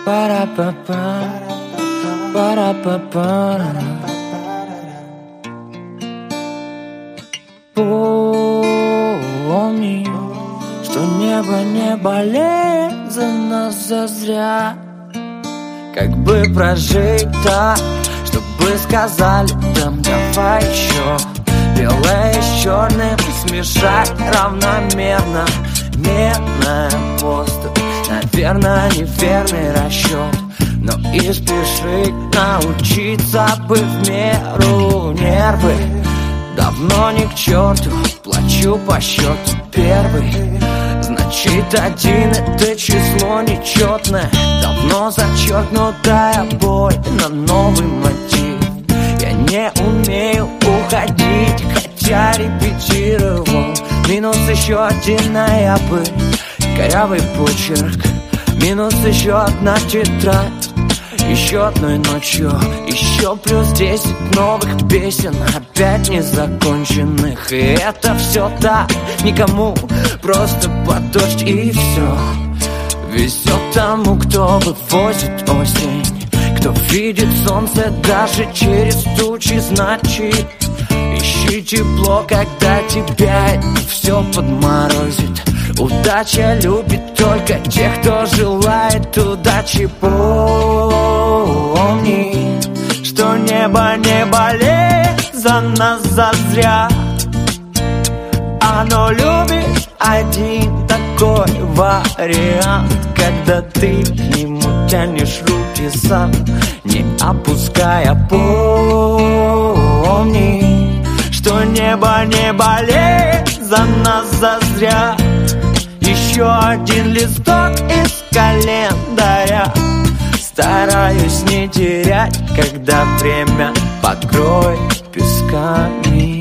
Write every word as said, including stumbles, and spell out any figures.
Пара-па-па, пара-па-пара. Помни, что небо не болеет за нас зазря. Как бы прожить так, чтобы сказали там давай еще. Белое с черным смешать равномерно. Мерная поступь, наверное, неверный расчет. Но и спешить научиться бы в меру. Нервы давно ни к черту, плачу по счету первый. Значит, один это число нечетное, давно зачеркнутая боль на новый мотив. Я не умею уходить, хотя репетировал. Минус еще один ноябрь, корявый почерк. Минус еще одна тетрадь, еще одной ночью. Еще плюс десять новых песен, опять незаконченных. И это все так, никому, просто под дождь и все. Везет тому, кто вывозит осень, кто видит солнце даже через тучи. Значит, ищи тепло, когда тебя это все подморозит. Удача любит только тех, кто желает удачи. Помни, что небо не болеет за нас зазря. Оно любит один такой вариант, когда ты к нему тянешь руки сам, не опуская. Помни, что небо не болеет за нас зазря. Еще один листок из календаря. Стараюсь не терять, когда время покроет песками.